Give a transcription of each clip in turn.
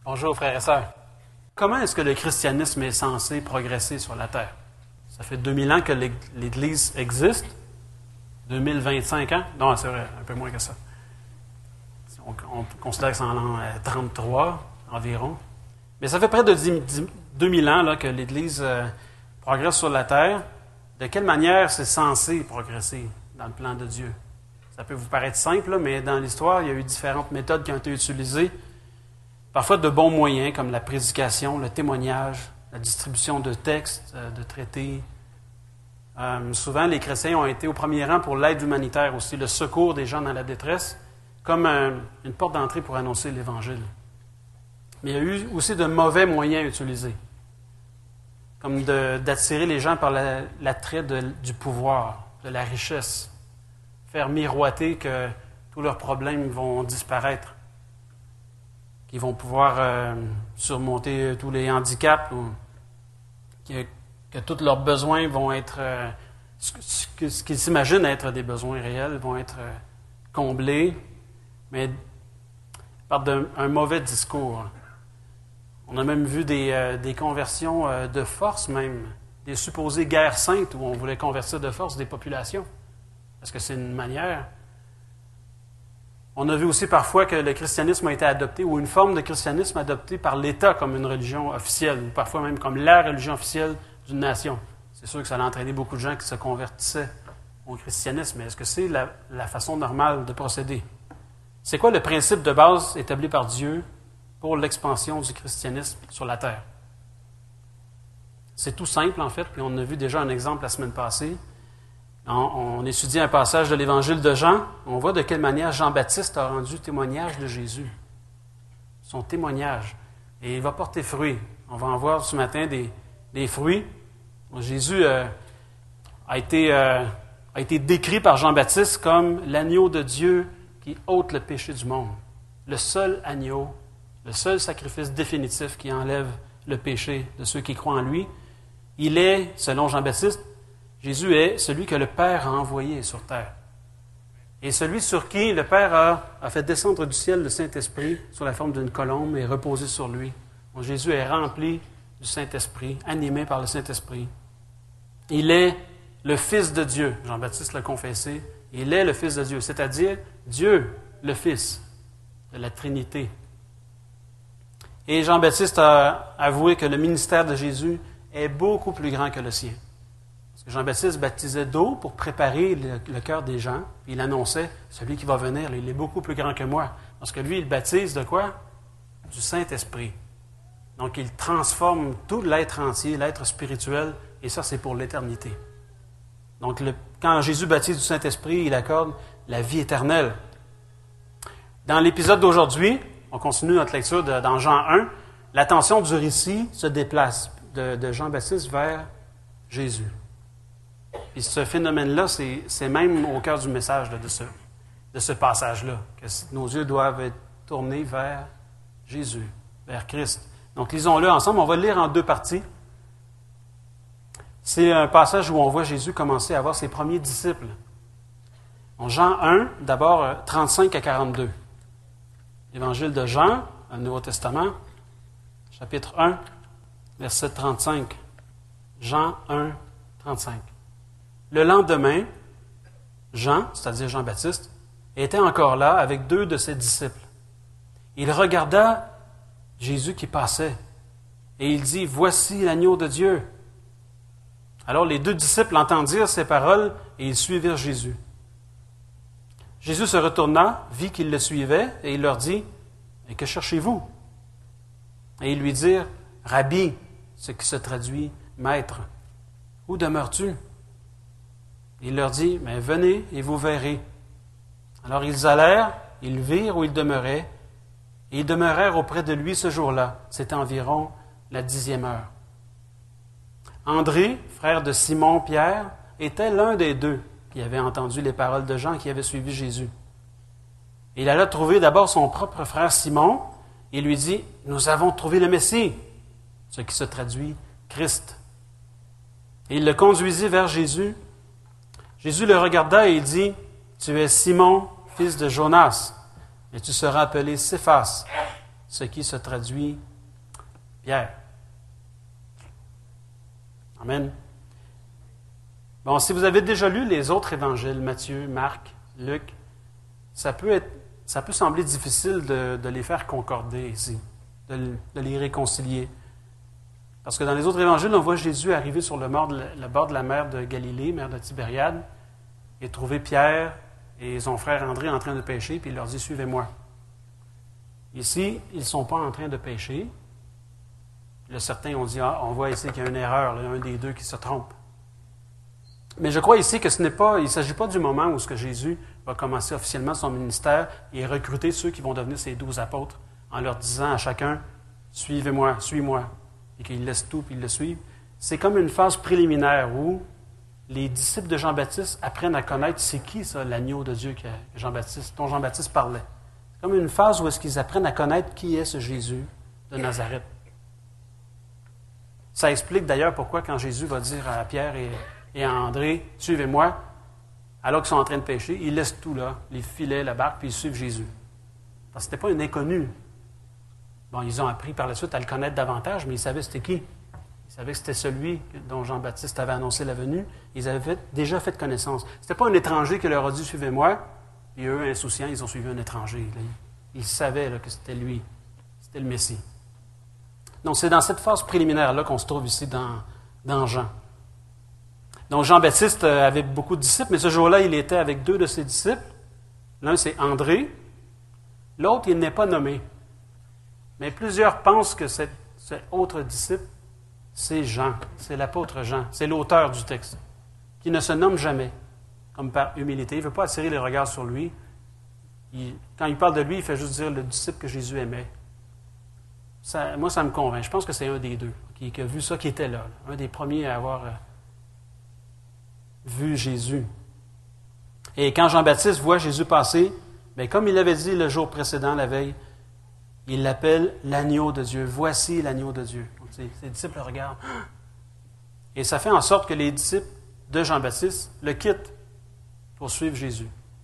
Bonjour frères et sœurs. Comment est-ce que le christianisme est censé progresser sur la terre? Ça fait 2000 ans que l'Église existe. 2025 ans? Non, c'est vrai, un peu moins que ça. On considère que c'est en l'an 33 environ. Mais ça fait près de 2000 ans là, que l'Église progresse sur la terre. De quelle manière c'est censé progresser dans le plan de Dieu? Ça peut vous paraître simple, là, mais dans l'histoire, il y a eu différentes méthodes qui ont été utilisées. Parfois de bons moyens, comme la prédication, le témoignage, la distribution de textes, de traités. Souvent, les chrétiens ont été au premier rang pour l'aide humanitaire aussi, le secours des gens dans la détresse, comme une porte d'entrée pour annoncer l'Évangile. Mais il y a eu aussi de mauvais moyens utilisés, comme d'attirer les gens par l'attrait du pouvoir, de la richesse, faire miroiter que tous leurs problèmes vont disparaître, qu'ils vont pouvoir surmonter tous les handicaps, ou que tous leurs besoins vont être, ce qu'ils s'imaginent être des besoins réels, vont être comblés, mais par un mauvais discours. On a même vu des conversions de force même, des supposées guerres saintes où on voulait convertir de force des populations, parce que c'est une manière. On a vu aussi parfois que le christianisme a été adopté, ou une forme de christianisme adoptée par l'État comme une religion officielle, ou parfois même comme la religion officielle d'une nation. C'est sûr que ça a entraîné beaucoup de gens qui se convertissaient au christianisme, mais est-ce que c'est la façon normale de procéder? C'est quoi le principe de base établi par Dieu pour l'expansion du christianisme sur la terre? C'est tout simple, en fait, puis on a vu déjà un exemple la semaine passée. On étudie un passage de l'Évangile de Jean. On voit de quelle manière Jean-Baptiste a rendu témoignage de Jésus. Son témoignage. Et il va porter fruit. On va en voir ce matin des fruits. Jésus a été décrit par Jean-Baptiste comme l'agneau de Dieu qui ôte le péché du monde. Le seul agneau, le seul sacrifice définitif qui enlève le péché de ceux qui croient en lui. Il est, selon Jean-Baptiste, Jésus est celui que le Père a envoyé sur terre. Et celui sur qui le Père a fait descendre du ciel le Saint-Esprit sous la forme d'une colombe et reposer sur lui. Donc, Jésus est rempli du Saint-Esprit, animé par le Saint-Esprit. Il est le Fils de Dieu. Jean-Baptiste l'a confessé. Il est le Fils de Dieu, c'est-à-dire Dieu, le Fils de la Trinité. Et Jean-Baptiste a avoué que le ministère de Jésus est beaucoup plus grand que le sien. Parce que Jean-Baptiste baptisait d'eau pour préparer le cœur des gens. Puis il annonçait, celui qui va venir, il est beaucoup plus grand que moi. Parce que lui, il baptise de quoi? Du Saint-Esprit. Donc il transforme tout l'être entier, l'être spirituel, et ça, c'est pour l'éternité. Donc quand Jésus baptise du Saint-Esprit, il accorde la vie éternelle. Dans l'épisode d'aujourd'hui, on continue notre lecture dans Jean 1, l'attention du récit se déplace de Jean-Baptiste vers Jésus. Et ce phénomène-là, c'est même au cœur du message de ce passage-là, que nos yeux doivent être tournés vers Jésus, vers Christ. Donc, lisons-le ensemble. On va le lire en deux parties. C'est un passage où on voit Jésus commencer à avoir ses premiers disciples. En Jean 1, d'abord 35 à 42. L'Évangile de Jean, dans le Nouveau Testament, chapitre 1, verset 35. Jean 1, 35. Le lendemain, Jean, c'est-à-dire Jean-Baptiste, était encore là avec deux de ses disciples. Il regarda Jésus qui passait et il dit, « Voici l'agneau de Dieu. » Alors les deux disciples entendirent ces paroles et ils suivirent Jésus. Jésus se retourna, vit qu'ils le suivaient et il leur dit, « Et que cherchez-vous? » Et ils lui dirent, « Rabbi », ce qui se traduit « Maître, où demeures-tu? » Il leur dit, « Mais venez et vous verrez. » Alors ils allèrent, ils virent où il demeurait, et ils demeurèrent auprès de lui ce jour-là. C'était environ la 10e heure. André, frère de Simon-Pierre, était l'un des deux qui avait entendu les paroles de Jean qui avait suivi Jésus. Il alla trouver d'abord son propre frère Simon et lui dit, « Nous avons trouvé le Messie », ce qui se traduit « Christ ». Et il le conduisit vers Jésus. Jésus le regarda et il dit, « Tu es Simon, fils de Jonas, et tu seras appelé Céphas, ce qui se traduit Pierre. Amen. Bon, si vous avez déjà lu les autres évangiles, Matthieu, Marc, Luc, ça peut sembler difficile de les faire concorder ici, de les réconcilier. Parce que dans les autres évangiles, on voit Jésus arriver sur le bord de la mer de Galilée, mer de Tibériade, et trouver Pierre et son frère André en train de pêcher, puis il leur dit « Suivez-moi ». Ici, ils ne sont pas en train de pêcher. Certains ont dit « Ah, on voit ici qu'il y a une erreur, là, un des deux qui se trompe ». Mais je crois ici que il ne s'agit pas du moment où Jésus va commencer officiellement son ministère et recruter ceux qui vont devenir ses 12 apôtres en leur disant à chacun « Suivez-moi, suis-moi », et qu'ils laissent tout puis ils le suivent. C'est comme une phase préliminaire où les disciples de Jean-Baptiste apprennent à connaître c'est qui ça, l'agneau de Dieu dont Jean-Baptiste parlait. C'est comme une phase où est-ce qu'ils apprennent à connaître qui est ce Jésus de Nazareth. Ça explique d'ailleurs pourquoi quand Jésus va dire à Pierre et à André, « Suivez-moi », alors qu'ils sont en train de pêcher, ils laissent tout là, les filets, la barque, puis ils suivent Jésus. Parce que ce n'était pas un inconnu. Bon, ils ont appris par la suite à le connaître davantage, mais ils savaient c'était qui. Ils savaient que c'était celui dont Jean-Baptiste avait annoncé la venue. Ils avaient déjà fait connaissance. Ce n'était pas un étranger qui leur a dit « Suivez-moi », et eux, insouciants, ils ont suivi un étranger. Là. Ils savaient là, que c'était lui, c'était le Messie. Donc, c'est dans cette phase préliminaire-là qu'on se trouve ici dans Jean. Donc, Jean-Baptiste avait beaucoup de disciples, mais ce jour-là, il était avec 2 de ses disciples. L'un, c'est André. L'autre, il n'est pas nommé. Mais plusieurs pensent que cet autre disciple, c'est Jean, c'est l'apôtre Jean, c'est l'auteur du texte, qui ne se nomme jamais, comme par humilité. Il ne veut pas attirer les regards sur lui. Quand il parle de lui, il fait juste dire le disciple que Jésus aimait. Moi, ça me convainc. Je pense que c'est un des deux qui a vu ça, qui était là, un des premiers à avoir vu Jésus. Et quand Jean-Baptiste voit Jésus passer, bien, comme il l'avait dit le jour précédent, la veille, il l'appelle l'agneau de Dieu. Voici l'agneau de Dieu. Donc, ses disciples le regardent. Et ça fait en sorte que les disciples de Jean-Baptiste le quittent pour suivre Jésus.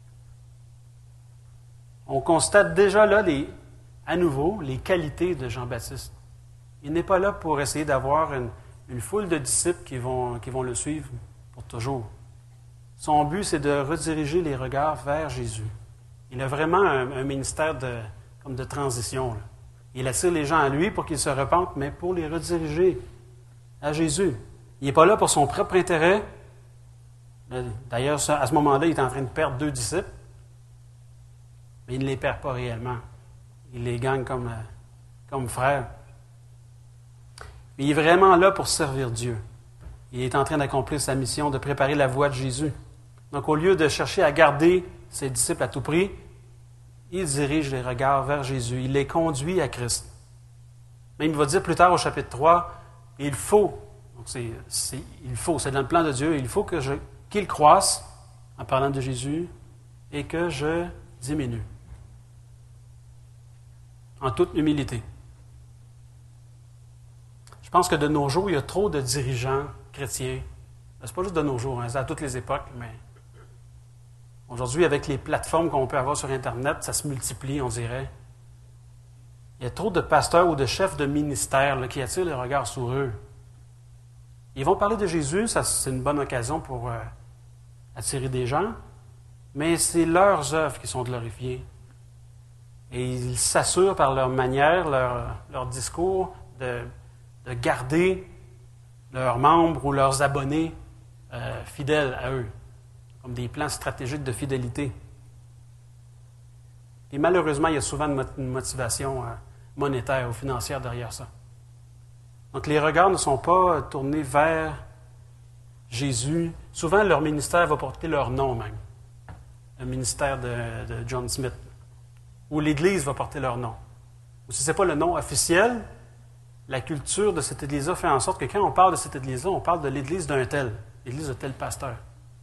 On constate déjà là, à nouveau, les qualités de Jean-Baptiste. Il n'est pas là pour essayer d'avoir une foule de disciples qui vont le suivre pour toujours. Son but, c'est de rediriger les regards vers Jésus. Il a vraiment un ministère comme de transition. Là. Il attire les gens à lui pour qu'ils se repentent, mais pour les rediriger à Jésus. Il n'est pas là pour son propre intérêt. D'ailleurs, à ce moment-là, il est en train de perdre 2 disciples, mais il ne les perd pas réellement. Il les gagne comme frères. Mais il est vraiment là pour servir Dieu. Il est en train d'accomplir sa mission de préparer la voie de Jésus. Donc, au lieu de chercher à garder ses disciples à tout prix, il dirige les regards vers Jésus. Il les conduit à Christ. Même il va dire plus tard au chapitre 3, il faut, donc c'est dans le plan de Dieu, il faut qu'il croisse, en parlant de Jésus, et que je diminue. En toute humilité. Je pense que de nos jours, il y a trop de dirigeants chrétiens. Ce n'est pas juste de nos jours, c'est à toutes les époques, mais aujourd'hui, avec les plateformes qu'on peut avoir sur Internet, ça se multiplie, on dirait. Il y a trop de pasteurs ou de chefs de ministère là, qui attirent les regards sur eux. Ils vont parler de Jésus, ça, c'est une bonne occasion pour attirer des gens, mais c'est leurs œuvres qui sont glorifiées. Et ils s'assurent par leur manière, leur discours, de garder leurs membres ou leurs abonnés fidèles à eux, comme des plans stratégiques de fidélité. Et malheureusement, il y a souvent une motivation monétaire ou financière derrière ça. Donc les regards ne sont pas tournés vers Jésus. Souvent, leur ministère va porter leur nom même. Le ministère de John Smith. Ou l'Église va porter leur nom. Ou si ce n'est pas le nom officiel, la culture de cette Église-là fait en sorte que quand on parle de cette Église-là, on parle de l'Église d'un tel, l'Église de tel pasteur.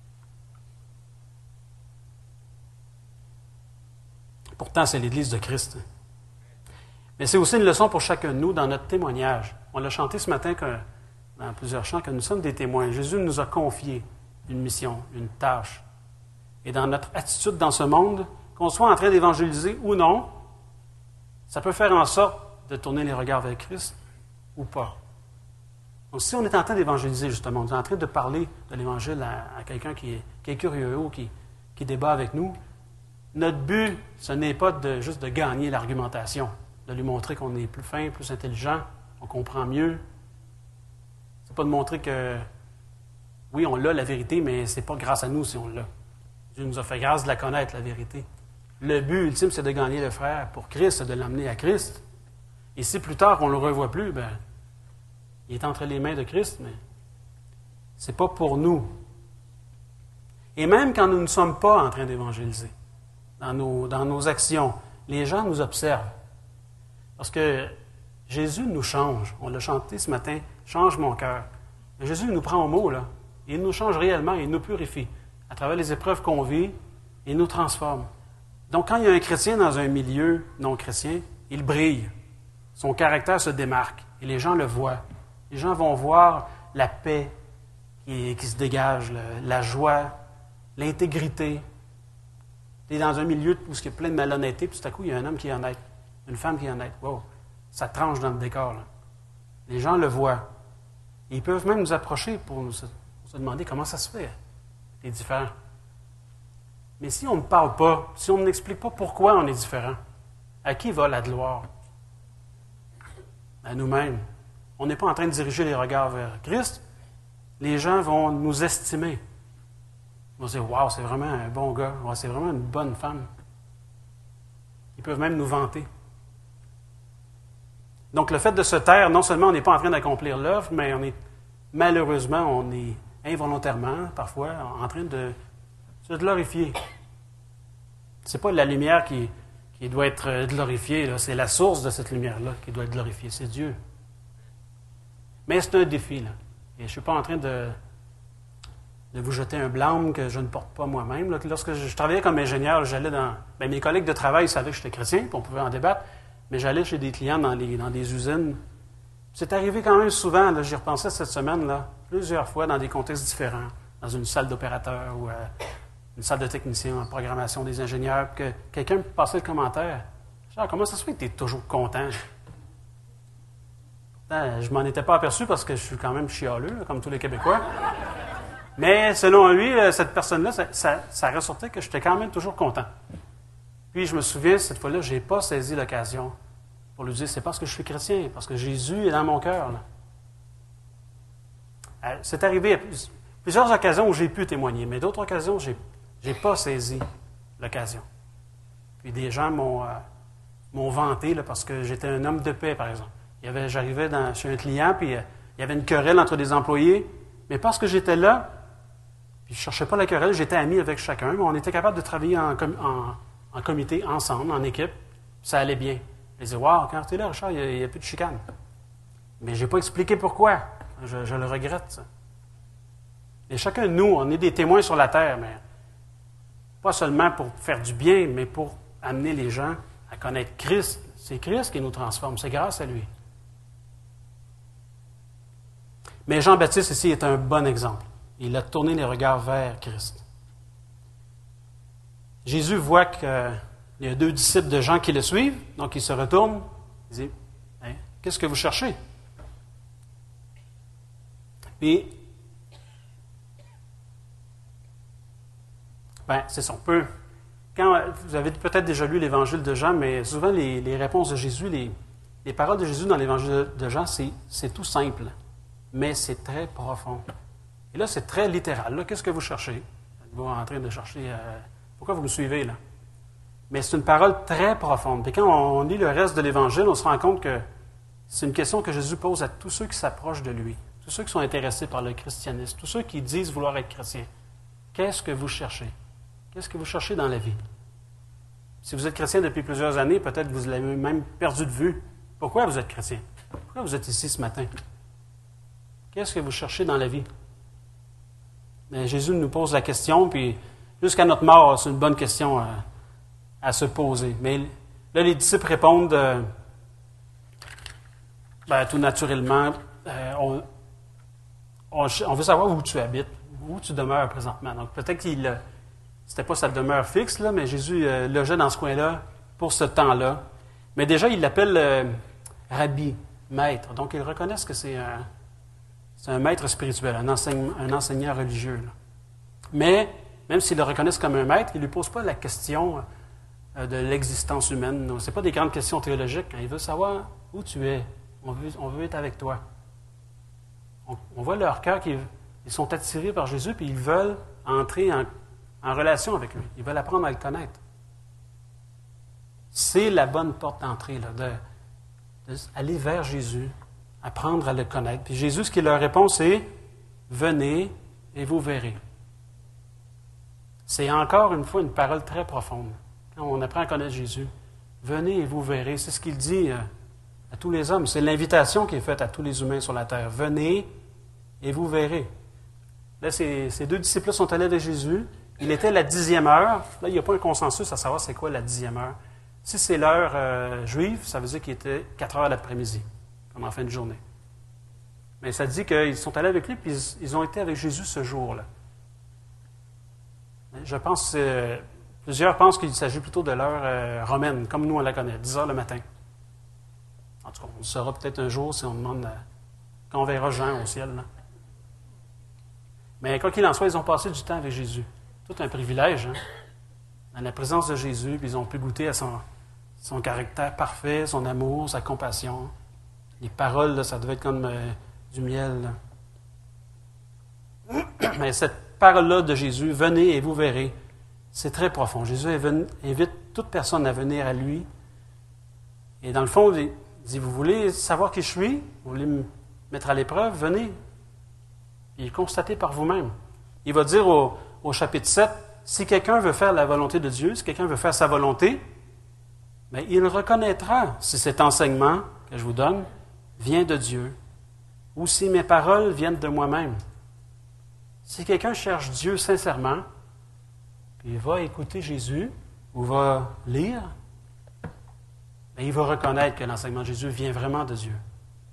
Pourtant, c'est l'Église de Christ. Mais c'est aussi une leçon pour chacun de nous dans notre témoignage. On l'a chanté ce matin dans plusieurs chants que nous sommes des témoins. Jésus nous a confié une mission, une tâche. Et dans notre attitude dans ce monde, qu'on soit en train d'évangéliser ou non, ça peut faire en sorte de tourner les regards vers Christ ou pas. Donc, si on est en train d'évangéliser, justement, on est en train de parler de l'Évangile à quelqu'un qui est curieux ou qui débat avec nous, notre but, ce n'est pas juste de gagner l'argumentation, de lui montrer qu'on est plus fin, plus intelligent, on comprend mieux. C'est pas de montrer que, oui, on l'a, la vérité, mais c'est pas grâce à nous si on l'a. Dieu nous a fait grâce de la connaître, la vérité. Le but ultime, c'est de gagner le frère pour Christ, c'est de l'amener à Christ. Et si plus tard, on ne le revoit plus, ben, il est entre les mains de Christ, mais c'est pas pour nous. Et même quand nous ne sommes pas en train d'évangéliser, dans nos actions, les gens nous observent. Parce que Jésus nous change. On l'a chanté ce matin, « Change mon cœur ». Mais Jésus nous prend au mot, là. Il nous change réellement, il nous purifie. À travers les épreuves qu'on vit, il nous transforme. Donc, quand il y a un chrétien dans un milieu non chrétien, il brille. Son caractère se démarque et les gens le voient. Les gens vont voir la paix qui se dégage, la joie, l'intégrité. Tu es dans un milieu où il y a plein de malhonnêteté, puis tout à coup, il y a un homme qui est honnête, une femme qui est honnête. Wow, ça tranche dans le décor, là. Les gens le voient. Et ils peuvent même nous approcher pour se demander comment ça se fait. C'est différent. Mais si on ne parle pas, si on n'explique pas pourquoi on est différent, à qui va la gloire? À nous-mêmes. On n'est pas en train de diriger les regards vers Christ. Les gens vont nous estimer. Ils vont se dire « Wow, c'est vraiment un bon gars. Wow, c'est vraiment une bonne femme. » Ils peuvent même nous vanter. Donc, le fait de se taire, non seulement on n'est pas en train d'accomplir l'œuvre, mais malheureusement, on est involontairement, parfois, en train de se glorifier. Ce n'est pas la lumière qui doit être glorifiée, là. C'est la source de cette lumière-là qui doit être glorifiée. C'est Dieu. Mais c'est un défi, là. Et je ne suis pas en train de vous jeter un blâme que je ne porte pas moi-même. Là. Lorsque je travaillais comme ingénieur, j'allais dans... mes collègues de travail savaient que j'étais chrétien, puis on pouvait en débattre, mais j'allais chez des clients dans des usines. C'est arrivé quand même souvent, là, j'y repensais cette semaine, là, plusieurs fois dans des contextes différents, dans une salle d'opérateur ou une salle de technicien en programmation des ingénieurs, que quelqu'un me passait le commentaire. Genre, comment ça se fait que tu es toujours content? Je ne m'en étais pas aperçu parce que je suis quand même chialeux, là, comme tous les Québécois. Mais selon lui, cette personne-là, ça ressortait que j'étais quand même toujours content. Puis je me souviens, cette fois-là, je n'ai pas saisi l'occasion pour lui dire, c'est parce que je suis chrétien, parce que Jésus est dans mon cœur. C'est arrivé à plusieurs occasions où j'ai pu témoigner, mais d'autres occasions, je n'ai pas saisi l'occasion. Puis des gens m'ont vanté là, parce que j'étais un homme de paix, par exemple. J'arrivais chez un client, puis il y avait une querelle entre des employés, mais parce que j'étais là, puis je ne cherchais pas la querelle, j'étais ami avec chacun, mais on était capable de travailler en comité, ensemble, en équipe, puis ça allait bien. Je disais, « Wow, quand tu es là, Richard, il n'y a plus de chicane. » Mais je n'ai pas expliqué pourquoi. Je le regrette, ça. Et chacun de nous, on est des témoins sur la terre, mais pas seulement pour faire du bien, mais pour amener les gens à connaître Christ. C'est Christ qui nous transforme, c'est grâce à lui. Mais Jean-Baptiste, ici, est un bon exemple. Il a tourné les regards vers Christ. Jésus voit qu'il y a 2 disciples de Jean qui le suivent, donc il se retourne, il dit, hey, « Qu'est-ce que vous cherchez? » Puis, c'est ça, on peut... Quand vous avez peut-être déjà lu l'Évangile de Jean, mais souvent les réponses de Jésus, les paroles de Jésus dans l'Évangile de Jean, c'est tout simple, mais c'est très profond. Et là, c'est très littéral. Là, qu'est-ce que vous cherchez? Vous êtes en train de chercher... pourquoi vous me suivez, là? Mais c'est une parole très profonde. Puis quand on lit le reste de l'Évangile, on se rend compte que c'est une question que Jésus pose à tous ceux qui s'approchent de lui, tous ceux qui sont intéressés par le christianisme, tous ceux qui disent vouloir être chrétiens. Qu'est-ce que vous cherchez? Qu'est-ce que vous cherchez dans la vie? Si vous êtes chrétien depuis plusieurs années, peut-être que vous l'avez même perdu de vue. Pourquoi vous êtes chrétien? Pourquoi vous êtes ici ce matin? Qu'est-ce que vous cherchez dans la vie? Mais Jésus nous pose la question, puis jusqu'à notre mort, c'est une bonne question à se poser. Mais là, les disciples répondent tout naturellement, on veut savoir où tu habites, où tu demeures présentement. Donc peut-être c'était pas sa demeure fixe, là, mais Jésus logeait dans ce coin-là pour ce temps-là. Mais déjà, ils l'appellent rabbi, maître. Donc, ils reconnaissent que c'est un maître spirituel, un enseignant religieux. Là. Mais, même s'ils le reconnaissent comme un maître, ils ne lui posent pas la question de l'existence humaine. Ce n'est pas des grandes questions théologiques. Ils veulent savoir où tu es. On veut être avec toi. On voit leur cœur qu'ils sont attirés par Jésus, puis ils veulent entrer en relation avec lui. Ils veulent apprendre à le connaître. C'est la bonne porte d'entrée, d'aller vers Jésus, apprendre à le connaître. Puis Jésus, ce qu'il leur répond, c'est « Venez et vous verrez ». C'est encore une fois une parole très profonde. Quand on apprend à connaître Jésus, « Venez et vous verrez », c'est ce qu'il dit à tous les hommes. C'est l'invitation qui est faite à tous les humains sur la terre. « Venez et vous verrez ». Là, ces deux disciples sont allés avec Jésus. Il était la 10e heure. Là, il n'y a pas un consensus à savoir c'est quoi la 10e heure. Si c'est l'heure juive, ça veut dire qu'il était 4 heures l'après-midi, comme en fin de journée. Mais ça dit qu'ils sont allés avec lui, puis ils ont été avec Jésus ce jour-là. Je pense, plusieurs pensent qu'il s'agit plutôt de l'heure romaine, comme nous on la connaît, 10 heures le matin. En tout cas, on le saura peut-être un jour si on demande, quand on verra Jean au ciel. Là. Mais quoi qu'il en soit, ils ont passé du temps avec Jésus. Tout un privilège, hein? Dans la présence de Jésus, puis ils ont pu goûter à son caractère parfait, son amour, sa compassion. Les paroles, là, ça devait être comme du miel. Là. Mais cette parole-là de Jésus, « Venez et vous verrez », c'est très profond. Jésus invite toute personne à venir à lui. Et dans le fond, il dit, « Vous voulez savoir qui je suis? Vous voulez me mettre à l'épreuve? Venez. » Et constatez par vous-même. Il va dire au chapitre 7, si quelqu'un veut faire la volonté de Dieu, si quelqu'un veut faire sa volonté, bien, il reconnaîtra si cet enseignement que je vous donne vient de Dieu ou si mes paroles viennent de moi-même. Si quelqu'un cherche Dieu sincèrement, puis il va écouter Jésus ou va lire, bien, il va reconnaître que l'enseignement de Jésus vient vraiment de Dieu.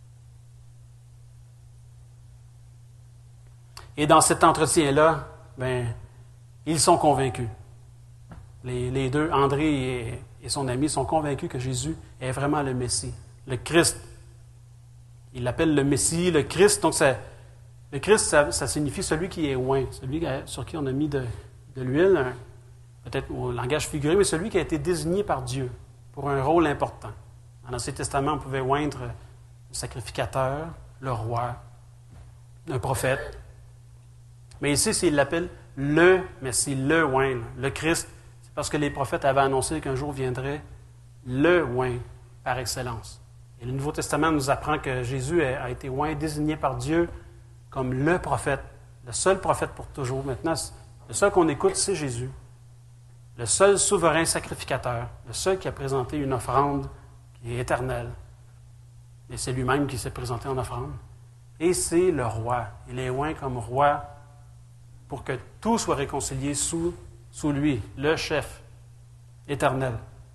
Et dans cet entretien-là, bien, ils sont convaincus. Les deux, André et son ami, sont convaincus que Jésus est vraiment le Messie, le Christ. Il l'appelle le Messie, le Christ. Donc, le Christ, ça signifie celui qui est oint, celui sur qui on a mis de l'huile, peut-être au langage figuré, mais celui qui a été désigné par Dieu pour un rôle important. Dans l'Ancien Testament, on pouvait oindre le sacrificateur, le roi, un prophète. Mais ici, s'il l'appelle le Messie, le oint, le Christ, c'est parce que les prophètes avaient annoncé qu'un jour viendrait le oint par excellence. Et le Nouveau Testament nous apprend que Jésus a été oint, désigné par Dieu comme le prophète, le seul prophète pour toujours. Maintenant, le seul qu'on écoute, c'est Jésus. Le seul souverain sacrificateur, le seul qui a présenté une offrande qui est éternelle. Et c'est lui-même qui s'est présenté en offrande. Et c'est le roi. Il est oint comme roi pour que tout soit réconcilié sous lui, le chef éternel.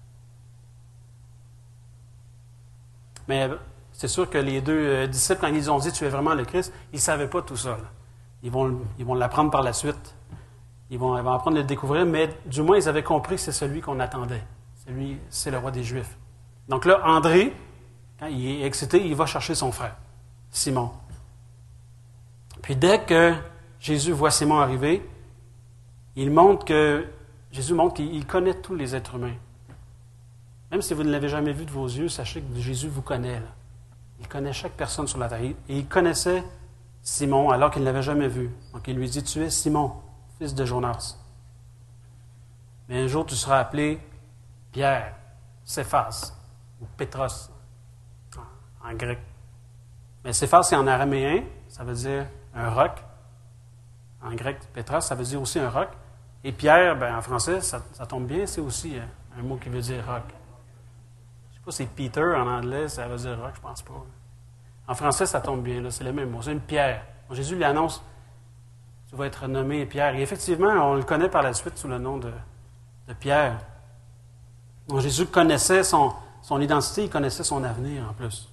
Mais c'est sûr que les deux disciples, quand ils ont dit « Tu es vraiment le Christ », ils ne savaient pas tout ça. Là. Ils vont l'apprendre par la suite. Ils vont apprendre à le découvrir, mais du moins, ils avaient compris que c'est celui qu'on attendait. C'est le roi des Juifs. Donc là, André, quand il est excité, il va chercher son frère, Simon. Puis dès que Jésus voit Simon arriver, Jésus montre qu'il connaît tous les êtres humains. Même si vous ne l'avez jamais vu de vos yeux, sachez que Jésus vous connaît. Là. Il connaît chaque personne sur la terre. Et il connaissait Simon alors qu'il ne l'avait jamais vu. Donc il lui dit, tu es Simon, fils de Jonas. Mais un jour tu seras appelé Pierre, Céphas, ou Pétros, en grec. Mais Céphas, c'est en araméen, ça veut dire un roc. En grec, Pétros, ça veut dire aussi un roc. Et Pierre, en français, ça tombe bien, c'est aussi un mot qui veut dire roc. Je ne sais pas si c'est Peter en anglais, ça veut dire roc, je ne pense pas. En français, ça tombe bien, là, c'est le même mot, c'est une pierre. Donc, Jésus lui annonce, tu vas être nommé Pierre. Et effectivement, on le connaît par la suite sous le nom de Pierre. Donc, Jésus connaissait son identité, il connaissait son avenir en plus.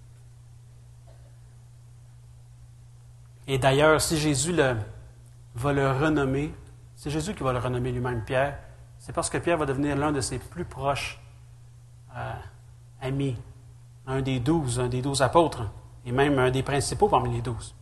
Et d'ailleurs, si Jésus va le renommer, c'est Jésus qui va le renommer lui-même Pierre, c'est parce que Pierre va devenir l'un de ses plus proches ami, un des 12 apôtres, et même un des principaux parmi les 12.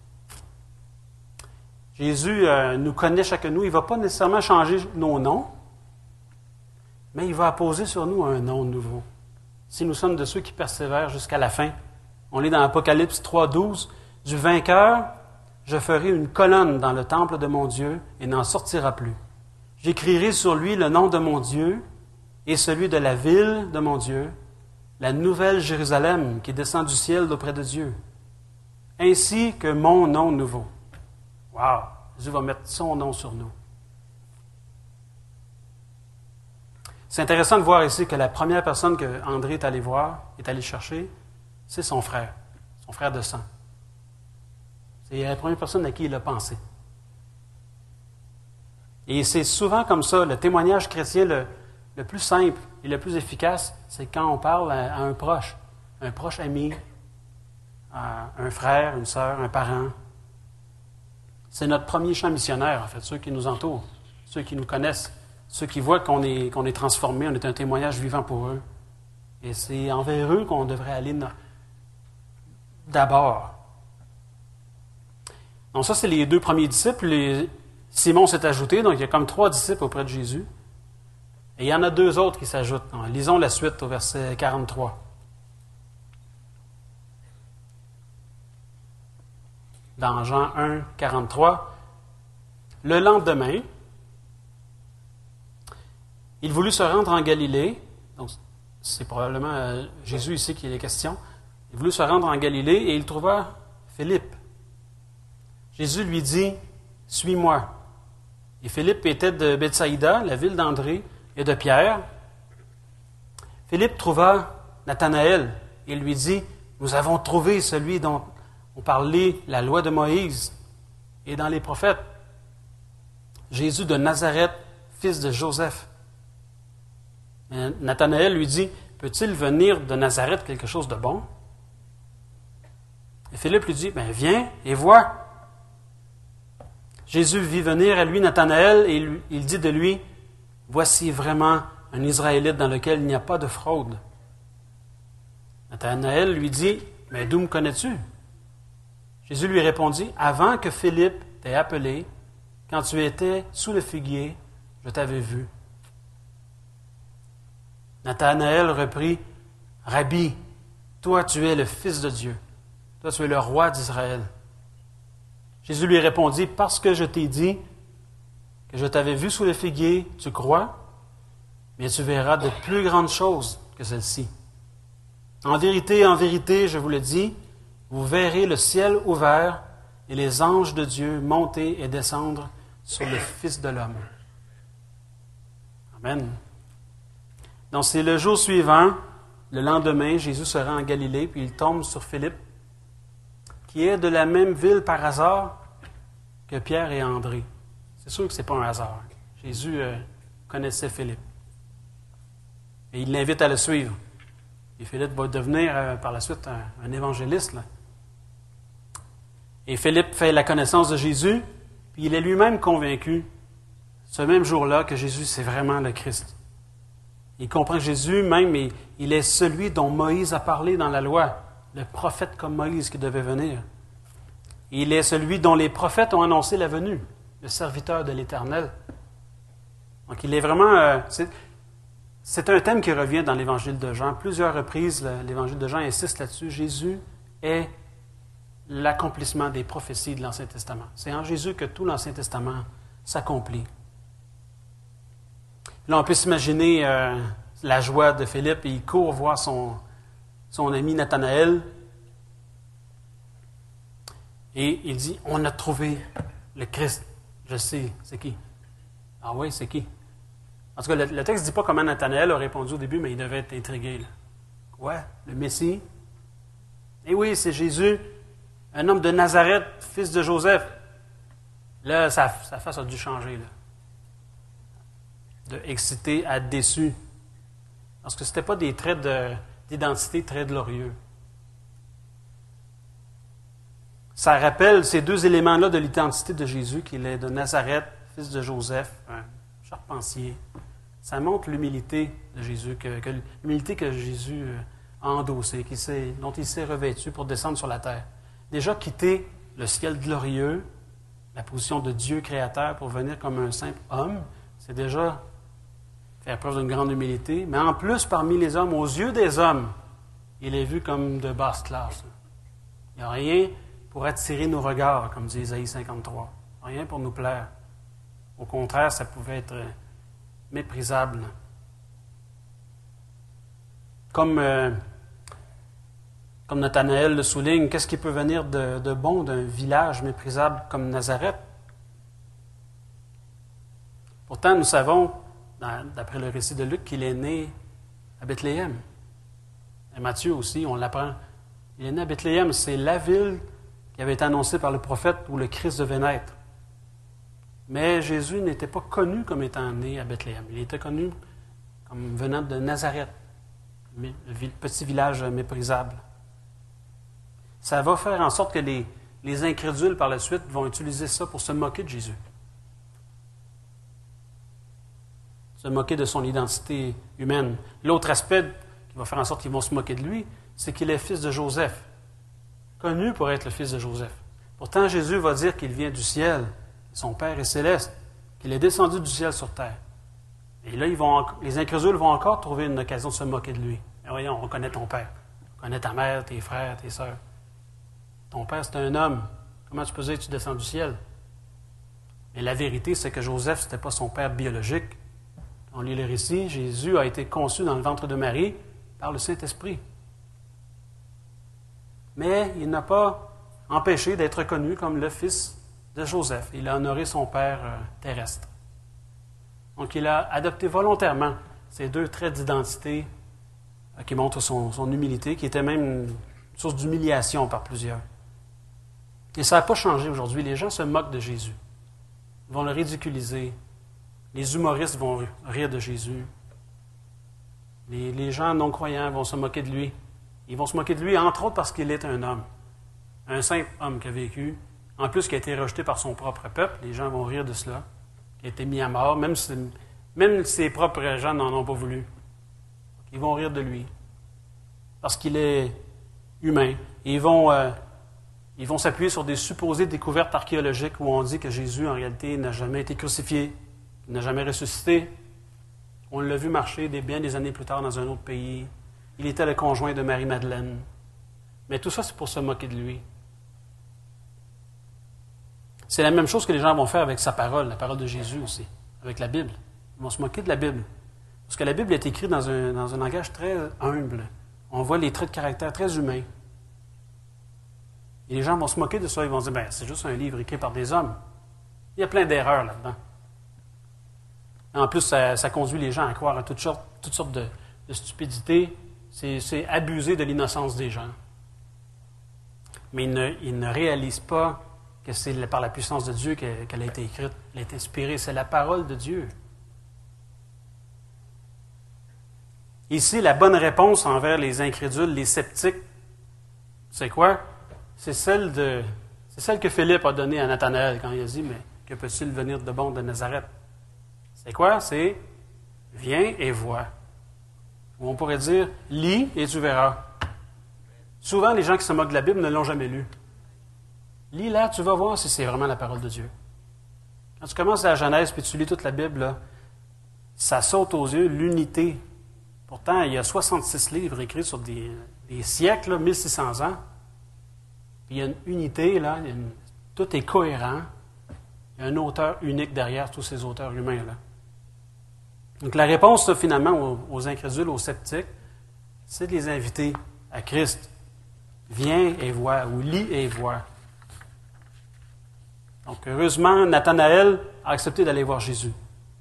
Jésus nous connaît chacun de nous. Il ne va pas nécessairement changer nos noms, mais il va apposer sur nous un nom nouveau. Si nous sommes de ceux qui persévèrent jusqu'à la fin, on lit dans Apocalypse 3,12, « Du vainqueur, je ferai une colonne dans le temple de mon Dieu et n'en sortira plus. J'écrirai sur lui le nom de mon Dieu et celui de la ville de mon Dieu, la nouvelle Jérusalem qui descend du ciel d'auprès de Dieu, ainsi que mon nom nouveau. » Wow! Jésus va mettre son nom sur nous. C'est intéressant de voir ici que la première personne que André est allé voir, est allé chercher, c'est son frère de sang. C'est la première personne à qui il a pensé. Et c'est souvent comme ça, le témoignage chrétien le plus simple et le plus efficace, c'est quand on parle à un proche ami, à un frère, une sœur, un parent. C'est notre premier champ missionnaire, en fait, ceux qui nous entourent, ceux qui nous connaissent, ceux qui voient qu'on est transformé, on est un témoignage vivant pour eux. Et c'est envers eux qu'on devrait aller d'abord. Donc ça, c'est les 2 premiers disciples. Simon s'est ajouté, donc il y a comme 3 disciples auprès de Jésus. Et il y en a 2 autres qui s'ajoutent. Donc, lisons la suite au verset 43. Dans Jean 1, 43, « Le lendemain, il voulut se rendre en Galilée. » Donc, c'est probablement Jésus ici qui est question. Il voulut se rendre en Galilée et il trouva Philippe. Jésus lui dit, « Suis-moi. » Et Philippe était de Bethsaïda, la ville d'André et de Pierre. Philippe trouva Nathanaël et lui dit, « Nous avons trouvé celui dont on parlait la loi de Moïse et dans les prophètes, Jésus de Nazareth, fils de Joseph. » Nathanaël lui dit, « Peut-il venir de Nazareth quelque chose de bon? » Et Philippe lui dit, « Ben viens et vois. » Jésus vit venir à lui Nathanaël et il dit de lui, « Voici vraiment un Israélite dans lequel il n'y a pas de fraude. » Nathanaël lui dit, « Mais d'où me connais-tu? » Jésus lui répondit, « Avant que Philippe t'ait appelé, quand tu étais sous le figuier, je t'avais vu. » Nathanaël reprit, « Rabbi, toi tu es le Fils de Dieu, toi tu es le roi d'Israël. » Jésus lui répondit, « Parce que je t'ai dit que je t'avais vu sous le figuier, tu crois, mais tu verras de plus grandes choses que celles-ci. En vérité, je vous le dis, vous verrez le ciel ouvert et les anges de Dieu monter et descendre sur le Fils de l'homme. » Amen. Donc c'est le jour suivant, le lendemain, Jésus se rend en Galilée, puis il tombe sur Philippe, qui est de la même ville par hasard que Pierre et André. C'est sûr que ce n'est pas un hasard. Jésus connaissait Philippe. Et il l'invite à le suivre. Et Philippe va devenir par la suite un évangéliste. Là. Et Philippe fait la connaissance de Jésus, puis il est lui-même convaincu, ce même jour-là, que Jésus, c'est vraiment le Christ. Il comprend que Jésus, même, il est celui dont Moïse a parlé dans la loi, le prophète comme Moïse qui devait venir. Il est celui dont les prophètes ont annoncé la venue, le serviteur de l'Éternel. Donc il est vraiment... c'est un thème qui revient dans l'Évangile de Jean. Plusieurs reprises, l'Évangile de Jean insiste là-dessus. Jésus est l'accomplissement des prophéties de l'Ancien Testament. C'est en Jésus que tout l'Ancien Testament s'accomplit. Là, on peut s'imaginer la joie de Philippe, et il court voir son ami Nathanaël, et il dit, « On a trouvé le Christ. Je sais, c'est qui? » « Ah oui, c'est qui? » En tout cas, le texte ne dit pas comment Nathanaël a répondu au début, mais il devait être intrigué. Là. Quoi? Le Messie? Eh oui, c'est Jésus, un homme de Nazareth, fils de Joseph. Là, sa face a dû changer. Là. De excité à déçu. Parce que ce n'était pas des traits d'identité très glorieux. Ça rappelle ces 2 éléments-là de l'identité de Jésus, qu'il est de Nazareth, fils de Joseph, un charpentier. Ça montre l'humilité de Jésus, l'humilité que Jésus endossé, dont il s'est revêtu pour descendre sur la terre. Déjà quitter le ciel glorieux, la position de Dieu créateur pour venir comme un simple homme, c'est déjà faire preuve d'une grande humilité. Mais en plus, parmi les hommes, aux yeux des hommes, il est vu comme de basse classe. Il n'y a rien pour attirer nos regards, comme dit Isaïe 53. Rien pour nous plaire. Au contraire, ça pouvait être méprisable. Comme Nathanaël le souligne, qu'est-ce qui peut venir de bon d'un village méprisable comme Nazareth? Pourtant, nous savons, d'après le récit de Luc, qu'il est né à Bethléem. Et Matthieu aussi, on l'apprend. Il est né à Bethléem, c'est la ville qui avait été annoncée par le prophète où le Christ devait naître. Mais Jésus n'était pas connu comme étant né à Bethléem. Il était connu comme venant de Nazareth, le petit village méprisable. Ça va faire en sorte que les incrédules par la suite vont utiliser ça pour se moquer de Jésus. Se moquer de son identité humaine. L'autre aspect qui va faire en sorte qu'ils vont se moquer de lui, c'est qu'il est fils de Joseph, connu pour être le fils de Joseph. Pourtant, Jésus va dire qu'il vient du ciel, son Père est céleste, qu'il est descendu du ciel sur terre. Et là, les incrédules vont encore trouver une occasion de se moquer de lui. Mais voyons, on connaît ton Père, on connaît ta mère, tes frères, tes sœurs. Ton Père, c'est un homme. Comment tu peux dire que tu descends du ciel? Mais la vérité, c'est que Joseph, ce n'était pas son père biologique. On lit le récit, Jésus a été conçu dans le ventre de Marie par le Saint-Esprit. Mais il n'a pas empêché d'être reconnu comme le fils de Joseph. Il a honoré son père terrestre. Donc il a adopté volontairement ces deux traits d'identité qui montrent son humilité, qui était même une source d'humiliation par plusieurs. Et ça n'a pas changé aujourd'hui. Les gens se moquent de Jésus. Ils vont le ridiculiser. Les humoristes vont rire de Jésus. Les gens non-croyants vont se moquer de lui. Ils vont se moquer de lui, entre autres, parce qu'il est un homme. Un simple homme qui a vécu. En plus, qui a été rejeté par son propre peuple. Les gens vont rire de cela. Qui a été mis à mort. Même ses propres gens n'en ont pas voulu. Ils vont rire de lui. Parce qu'il est humain. Et ils vont s'appuyer sur des supposées découvertes archéologiques où on dit que Jésus, en réalité, n'a jamais été crucifié, qu'il n'a jamais ressuscité. On l'a vu marcher bien des années plus tard dans un autre pays. Il était le conjoint de Marie-Madeleine. Mais tout ça, c'est pour se moquer de lui. C'est la même chose que les gens vont faire avec sa parole, la parole de Jésus aussi, avec la Bible. Ils vont se moquer de la Bible. Parce que la Bible est écrite dans un langage très humble. On voit les traits de caractère très humains. Et les gens vont se moquer de ça. Ils vont dire, c'est juste un livre écrit par des hommes. Il y a plein d'erreurs là-dedans. En plus, ça conduit les gens à croire à toutes sortes de stupidités. C'est abuser de l'innocence des gens. Mais ils ne réalisent pas que c'est par la puissance de Dieu qu'elle a été écrite. Elle a été inspirée. C'est la parole de Dieu. Ici, la bonne réponse envers les incrédules, les sceptiques, c'est quoi? C'est celle que Philippe a donnée à Nathanaël quand il a dit, mais que peut-il venir de bon de Nazareth? C'est quoi? C'est viens et vois. Ou on pourrait dire, lis et tu verras. Souvent, les gens qui se moquent de la Bible ne l'ont jamais lu. Lis-la, tu vas voir si c'est vraiment la parole de Dieu. Quand tu commences à la Genèse puis tu lis toute la Bible, là, ça saute aux yeux l'unité. Pourtant, il y a 66 livres écrits sur des siècles, 1600 ans. Puis il y a une unité, là, tout est cohérent. Il y a un auteur unique derrière tous ces auteurs humains-là. Donc la réponse, là, finalement, aux incrédules, aux sceptiques, c'est de les inviter à Christ. Viens et vois, ou lis et vois. Donc, heureusement, Nathanaël a accepté d'aller voir Jésus.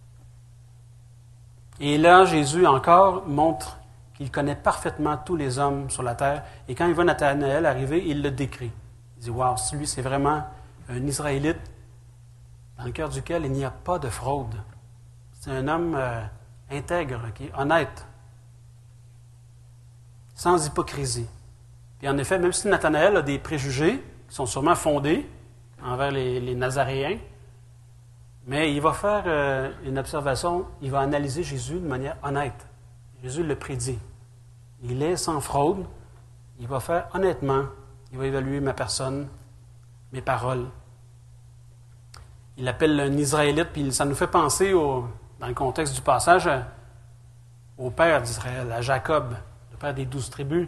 Et là, Jésus encore montre qu'il connaît parfaitement tous les hommes sur la terre. Et quand il voit Nathanaël arriver, il le décrit. Il dit, « Wow, lui, c'est vraiment un Israélite dans le cœur duquel il n'y a pas de fraude. C'est un homme intègre, qui est honnête, sans hypocrisie. » Et en effet, même si Nathanaël a des préjugés qui sont sûrement fondés envers les Nazaréens, mais il va faire une observation, il va analyser Jésus de manière honnête. Jésus le prédit. il est sans fraude. Il va faire honnêtement, il va évaluer ma personne, mes paroles. Il l'appelle un Israélite, puis ça nous fait penser, dans le contexte du passage, au père d'Israël, à Jacob, le père des 12 tribus.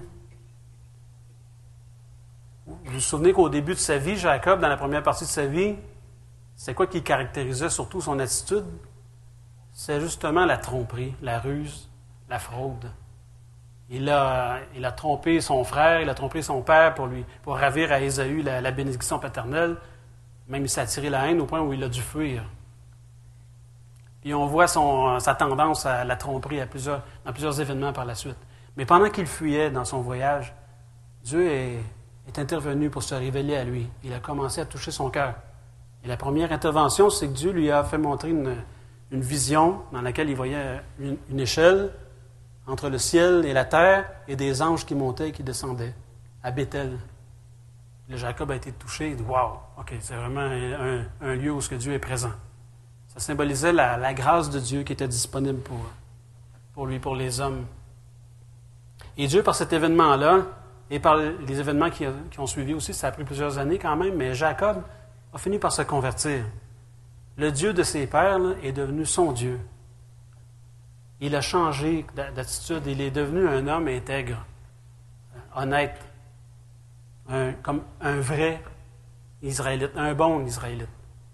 Vous vous souvenez qu'au début de sa vie, Jacob, dans la première partie de sa vie, c'est quoi qui caractérisait surtout son attitude? C'est justement la tromperie, la ruse, la fraude. Il a trompé son frère, il a trompé son père pour ravir à Ésaü la bénédiction paternelle. Même il s'est attiré la haine au point où il a dû fuir. Puis on voit sa tendance à la tromperie dans plusieurs événements par la suite. Mais pendant qu'il fuyait dans son voyage, Dieu est intervenu pour se révéler à lui. Il a commencé à toucher son cœur. Et la première intervention, c'est que Dieu lui a fait montrer une vision dans laquelle il voyait une échelle entre le ciel et la terre et des anges qui montaient et qui descendaient à Béthel. Le Jacob a été touché, il dit « Wow, OK, c'est vraiment un lieu où ce que Dieu est présent. » Ça symbolisait la grâce de Dieu qui était disponible pour lui, pour les hommes. Et Dieu, par cet événement-là, et par les événements qui ont suivi aussi, ça a pris plusieurs années quand même, mais Jacob a fini par se convertir. Le Dieu de ses pères là, est devenu son Dieu. Il a changé d'attitude, il est devenu un homme intègre, honnête, comme un vrai Israélite, un bon Israélite.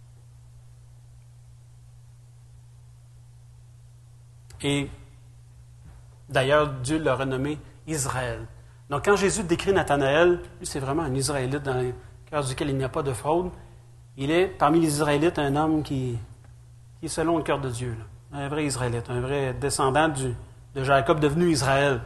Et d'ailleurs, Dieu l'a renommé Israël. Donc quand Jésus décrit Nathanaël, lui c'est vraiment un Israélite dans le cœur duquel il n'y a pas de fraude. Il est parmi les Israélites un homme qui est selon le cœur de Dieu. Là. Un vrai Israélite, un vrai descendant de Jacob devenu Israël.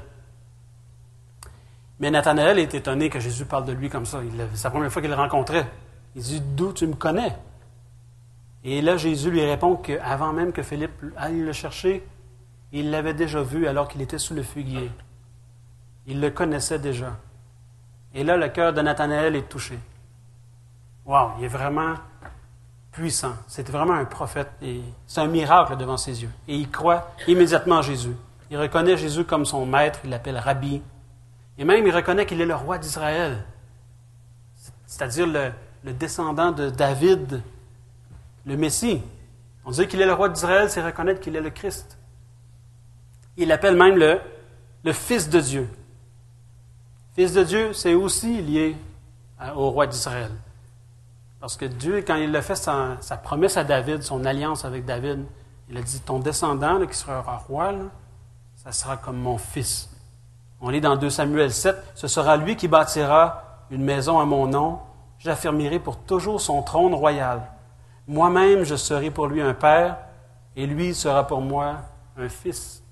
Mais Nathanaël est étonné que Jésus parle de lui comme ça. C'est la première fois qu'il le rencontrait. Il dit « D'où tu me connais? » Et là, Jésus lui répond qu'avant même que Philippe aille le chercher, il l'avait déjà vu alors qu'il était sous le figuier. Il le connaissait déjà. Et là, le cœur de Nathanaël est touché. Wow, il est vraiment puissant. C'est vraiment un prophète. Et c'est un miracle devant ses yeux. Et il croit immédiatement en Jésus. Il reconnaît Jésus comme son maître. Il l'appelle Rabbi. Et même, il reconnaît qu'il est le roi d'Israël. C'est-à-dire le descendant de David, le Messie. On dit qu'il est le roi d'Israël, c'est reconnaître qu'il est le Christ. Il l'appelle même le Fils de Dieu. Fils de Dieu, c'est aussi lié au roi d'Israël. Parce que Dieu, quand il a fait sa promesse à David, son alliance avec David, il a dit, ton descendant là, qui sera roi, là, ça sera comme mon fils. On lit dans 2 Samuel 7, ce sera lui qui bâtira une maison à mon nom, j'affermirai pour toujours son trône royal. Moi-même, je serai pour lui un père, et lui sera pour moi un fils.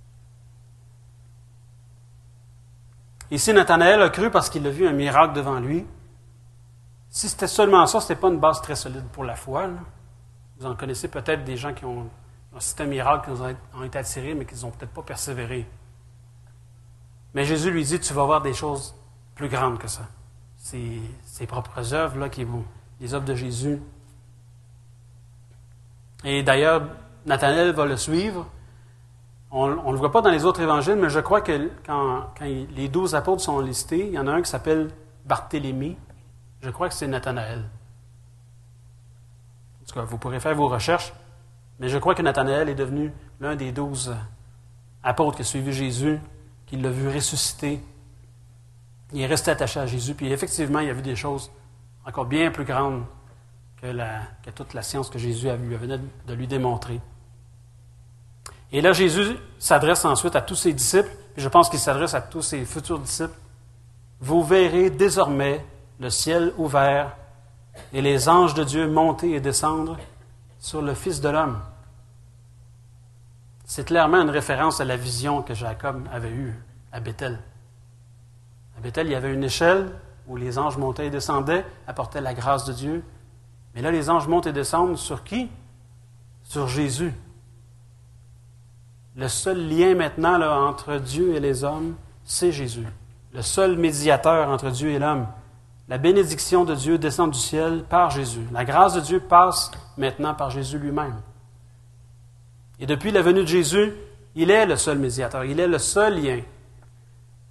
Ici, Nathanaël a cru parce qu'il a vu un miracle devant lui. Si c'était seulement ça, ce n'était pas une base très solide pour la foi. Là. Vous en connaissez peut-être des gens qui ont cité un miracle, qui ont été attirés, mais qui n'ont peut-être pas persévéré. Mais Jésus lui dit, tu vas voir des choses plus grandes que ça. Ses propres œuvres, là, les œuvres de Jésus. Et d'ailleurs, Nathanaël va le suivre. On ne le voit pas dans les autres évangiles, mais je crois que quand les 12 apôtres sont listés, il y en a un qui s'appelle Barthélemy. Je crois que c'est Nathanaël. En tout cas, vous pourrez faire vos recherches, mais je crois que Nathanaël est devenu l'un des 12 apôtres qui a suivi Jésus, qui l'a vu ressusciter. Il est resté attaché à Jésus, puis effectivement, il a vu des choses encore bien plus grandes que toute la science que Jésus venait de lui démontrer. Et là, Jésus s'adresse ensuite à tous ses disciples, puis je pense qu'il s'adresse à tous ses futurs disciples. Vous verrez désormais le ciel ouvert et les anges de Dieu monter et descendre sur le Fils de l'homme. C'est clairement une référence à la vision que Jacob avait eue à Béthel. À Béthel, il y avait une échelle où les anges montaient et descendaient, apportaient la grâce de Dieu. Mais là, les anges montent et descendent sur qui? Sur Jésus. Le seul lien maintenant là, entre Dieu et les hommes, c'est Jésus. Le seul médiateur entre Dieu et l'homme. La bénédiction de Dieu descend du ciel par Jésus. La grâce de Dieu passe maintenant par Jésus lui-même. Et depuis la venue de Jésus, il est le seul médiateur, il est le seul lien.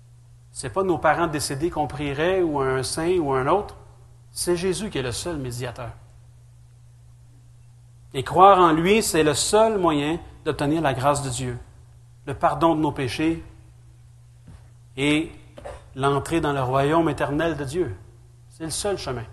Ce n'est pas nos parents décédés qu'on prierait, ou un saint, ou un autre. C'est Jésus qui est le seul médiateur. Et croire en lui, c'est le seul moyen d'obtenir la grâce de Dieu, le pardon de nos péchés et l'entrée dans le royaume éternel de Dieu. C'est le seul chemin.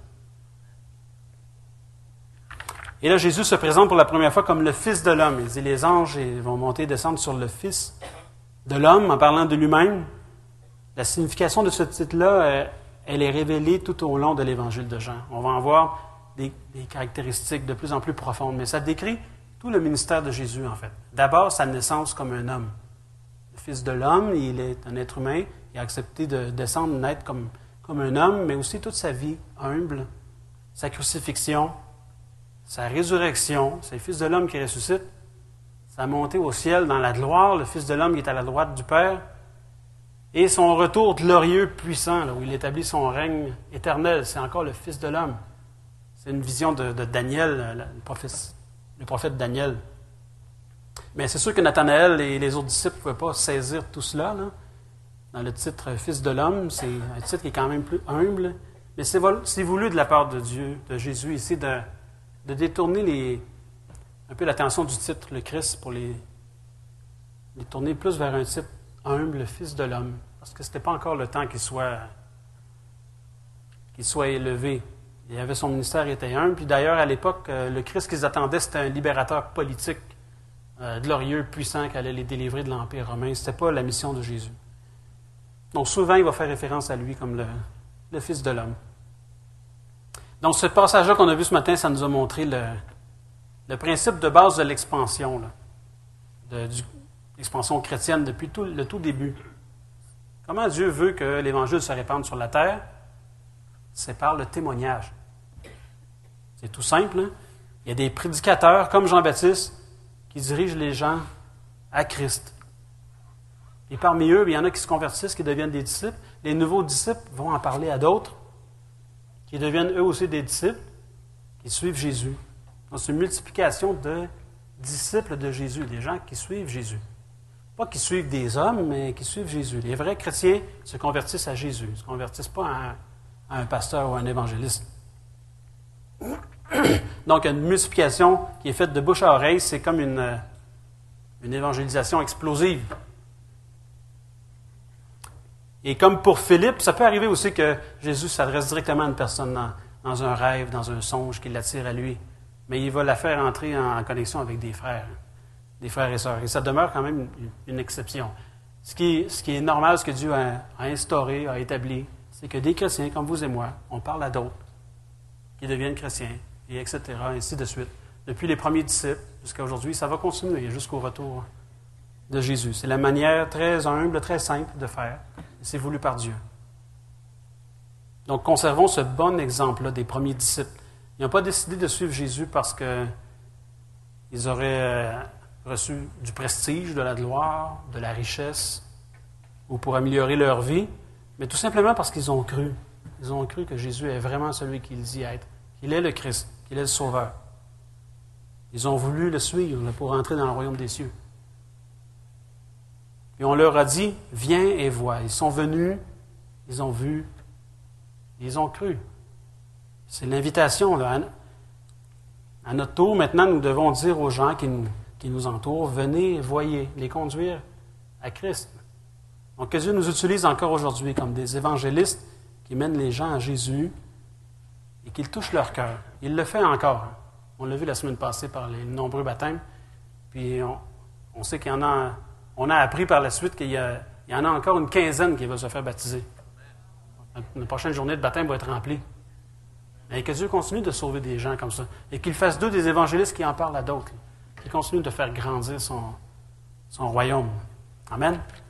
Et là, Jésus se présente pour la première fois comme le Fils de l'homme. Il dit, les anges vont monter et descendre sur le Fils de l'homme en parlant de lui-même. La signification de ce titre-là, elle est révélée tout au long de l'Évangile de Jean. On va en voir des caractéristiques de plus en plus profondes, mais ça décrit tout le ministère de Jésus, en fait. D'abord, sa naissance comme un homme. Le Fils de l'homme, il est un être humain, il a accepté de descendre, naître comme un homme, mais aussi toute sa vie humble, sa crucifixion, sa résurrection, c'est le Fils de l'homme qui ressuscite, sa montée au ciel dans la gloire, le Fils de l'homme qui est à la droite du Père, et son retour glorieux, puissant, là, où il établit son règne éternel, c'est encore le Fils de l'homme. C'est une vision de Daniel, le prophète Daniel. Mais c'est sûr que Nathanaël et les autres disciples ne pouvaient pas saisir tout cela. Là. Dans le titre Fils de l'homme, c'est un titre qui est quand même plus humble. Mais c'est voulu de la part de Dieu, de Jésus ici, de détourner un peu l'attention du titre, le Christ, pour les tourner plus vers un titre humble, le Fils de l'homme. Parce que ce n'était pas encore le temps qu'il soit élevé. Il avait son ministère, il était humble. Puis d'ailleurs, à l'époque, le Christ qu'ils attendaient, c'était un libérateur politique, glorieux, puissant, qui allait les délivrer de l'Empire romain. Ce n'était pas la mission de Jésus. Donc souvent, il va faire référence à lui comme le Fils de l'homme. Donc ce passage-là qu'on a vu ce matin, ça nous a montré le principe de base de l'expansion, de l'expansion chrétienne depuis le tout début. Comment Dieu veut que l'Évangile se répande sur la terre? C'est par le témoignage. C'est tout simple. Hein? Il y a des prédicateurs comme Jean-Baptiste qui dirigent les gens à Christ. Et parmi eux, il y en a qui se convertissent, qui deviennent des disciples. Les nouveaux disciples vont en parler à d'autres, qui deviennent eux aussi des disciples, qui suivent Jésus. Donc c'est une multiplication de disciples de Jésus, des gens qui suivent Jésus. Pas qui suivent des hommes, mais qui suivent Jésus. Les vrais chrétiens se convertissent à Jésus. Ils ne se convertissent pas à un pasteur ou à un évangéliste. Donc, une multiplication qui est faite de bouche à oreille, c'est comme une évangélisation explosive. Et comme pour Philippe, ça peut arriver aussi que Jésus s'adresse directement à une personne dans un rêve, dans un songe qui l'attire à lui. Mais il va la faire entrer en connexion avec des frères et sœurs. Et ça demeure quand même une exception. Ce qui est normal, ce que Dieu a instauré, a établi, c'est que des chrétiens comme vous et moi, on parle à d'autres qui deviennent chrétiens, et etc., ainsi de suite. Depuis les premiers disciples jusqu'à aujourd'hui, ça va continuer jusqu'au retour de Jésus. C'est la manière très humble, très simple de faire. Et c'est voulu par Dieu. Donc, conservons ce bon exemple-là des premiers disciples. Ils n'ont pas décidé de suivre Jésus parce qu'ils auraient reçu du prestige, de la gloire, de la richesse, ou pour améliorer leur vie, mais tout simplement parce qu'ils ont cru. Ils ont cru que Jésus est vraiment celui qu'il dit être, qu'il est le Christ, qu'il est le Sauveur. Ils ont voulu le suivre pour entrer dans le royaume des cieux. Et on leur a dit, viens et vois. Ils sont venus, ils ont vu, ils ont cru. C'est l'invitation. Là. À notre tour, maintenant, nous devons dire aux gens qui nous entourent, venez, voyez, les conduire à Christ. Donc, que Dieu nous utilise encore aujourd'hui comme des évangélistes qui mènent les gens à Jésus et qu'ils touchent leur cœur. Il le fait encore. On l'a vu la semaine passée par les nombreux baptêmes. Puis, on sait qu'il y en a... On a appris par la suite qu'il y en a encore une quinzaine qui va se faire baptiser. La prochaine journée de baptême va être remplie. Et que Dieu continue de sauver des gens comme ça. Et qu'il fasse d'eux des évangélistes qui en parlent à d'autres. Qui continuent de faire grandir son royaume. Amen.